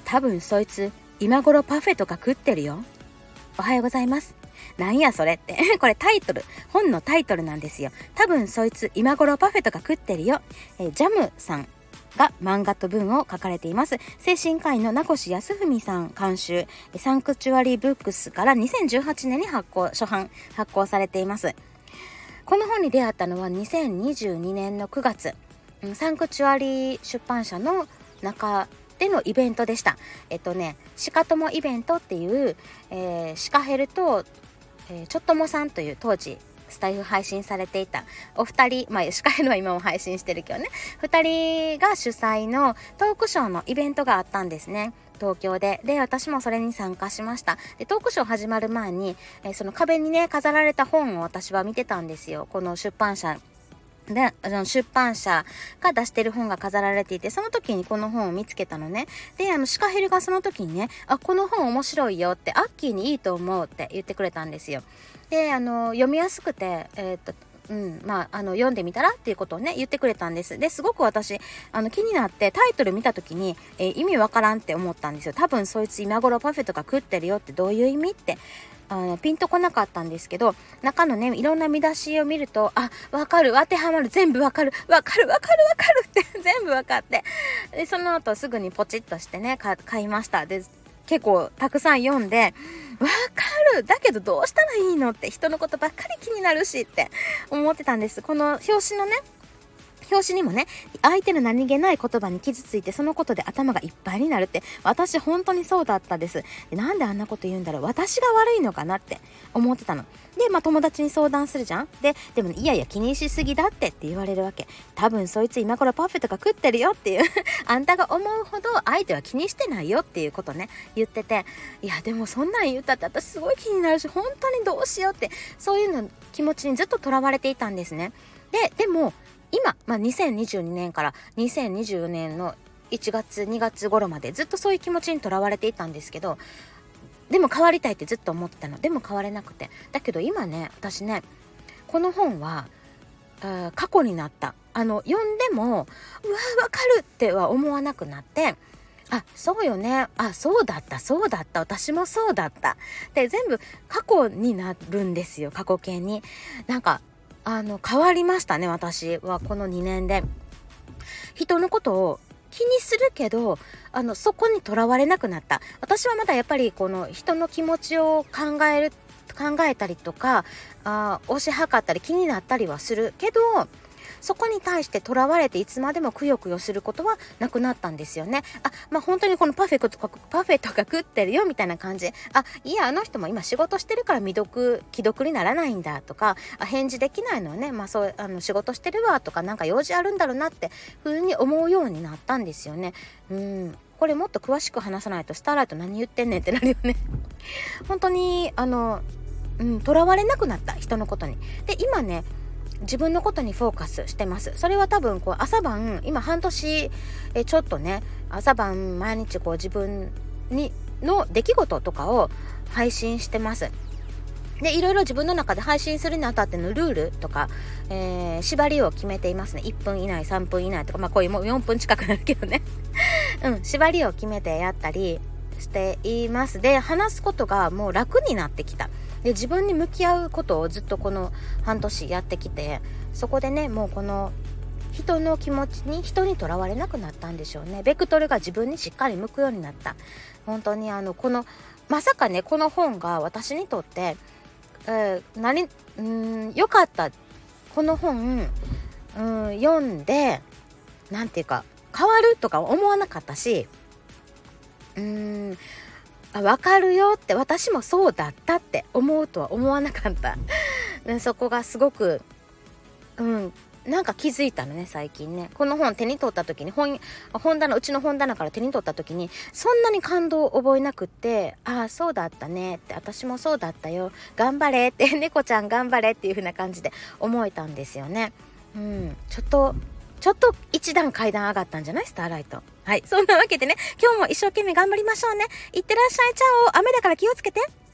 多分そいつ今頃パフェとか食ってるよ。おはようございます。なんやそれってこれタイトル、本のタイトルなんですよ。多分そいつ今頃パフェとか食ってるよ。ジャムさんが漫画と文を書かれています。精神科医の名越康文さん監修、サンクチュアリーブックスから2018年に初版発行されています。この本に出会ったのは2022年の9月、サンクチュアリー出版社の中でのイベントでした。シカトモイベントっていう、シカヘルと、ちょっともさんという当時スタイフ配信されていたお二人、シカヘルは今も配信してるけどね、二人が主催のトークショーのイベントがあったんですね、東京で。で、私もそれに参加しました。で、トークショー始まる前に、その壁にね飾られた本を私は見てたんですよ。この出版社で、出版社が出してる本が飾られていて、その時にこの本を見つけたのね。で、シカヘルがその時にね、この本面白いよって、アッキーにいいと思うって言ってくれたんですよ。で、読みやすくて、読んでみたらっていうことをね言ってくれたんです。で、すごく私気になってタイトル見た時に、意味わからんって思ったんですよ。多分そいつ今頃パフェとか食ってるよってどういう意味ってピンとこなかったんですけど、中のねいろんな見出しを見ると、わかる、当てはまる、全部わかるって全部わかって、でその後すぐにポチッとしてね買いました。で、結構たくさん読んで、わかる、だけどどうしたらいいのって、人のことばっかり気になるしって思ってたんです。この表紙にもね、相手の何気ない言葉に傷ついてそのことで頭がいっぱいになるって、私本当にそうだったです。で、なんであんなこと言うんだろう、私が悪いのかなって思ってたので、友達に相談するじゃん。でも、ね、いや気にしすぎだって言われるわけ。多分そいつ今頃パフェとか食ってるよっていうあんたが思うほど相手は気にしてないよっていうことね言ってて、いやでもそんなん言ったって私すごい気になるし、本当にどうしようって、そういうの気持ちにずっととらわれていたんですね。でも今、2022年から2024年の1月2月頃までずっとそういう気持ちにとらわれていたんですけど、でも変わりたいってずっと思ってたの。でも変われなくて、だけど今ね、私ねこの本は過去になった。読んでもわかるっては思わなくなって、そうよね、そうだった私もそうだったで、全部過去になるんですよ。過去形になんか変わりましたね。私はこの2年で人のことを気にするけどそこにとらわれなくなった。私はまだやっぱりこの人の気持ちを考えたりとか推し量ったり気になったりはするけど、そこに対してとらわれていつまでもくよくよすることはなくなったんですよね。本当にこのパフェとか食ってるよみたいな感じ。いや、あの人も今仕事してるから既読にならないんだとか、返事できないのはね、そう仕事してるわとか、なんか用事あるんだろうなって風に思うようになったんですよね。これもっと詳しく話さないとスターライト何言ってんねんってなるよね本当にとらわれなくなった、人のことに。で、今ね自分のことにフォーカスしてます。それは多分朝晩、今半年ちょっとね、朝晩毎日自分の出来事とかを配信してます。で、いろいろ自分の中で配信するにあたってのルールとか、縛りを決めていますね。1分以内3分以内とか、こういうもう4分近くなるけどね縛りを決めてやったりしています。で、話すことがもう楽になってきた。で、自分に向き合うことをずっとこの半年やってきて、そこでね、もうこの人の気持ちに人にとらわれなくなったんでしょうね。ベクトルが自分にしっかり向くようになった。本当にまさかね、この本が私にとって、よかった。この本、読んでなんていうか変わるとか思わなかったし、わかるよって、私もそうだったって思うとは思わなかったそこがすごくなんか気づいたのね、最近ね。この本手に取った時にうちの本棚から手に取った時にそんなに感動を覚えなくって、そうだったねって、私もそうだったよ、頑張れって猫ちゃん頑張れっていう風な感じで思えたんですよね。ちょっと一段階段上がったんじゃない、スターライト。はい、そんなわけでね、今日も一生懸命頑張りましょうね。いってらっしゃい、チャオ。雨だから気をつけて。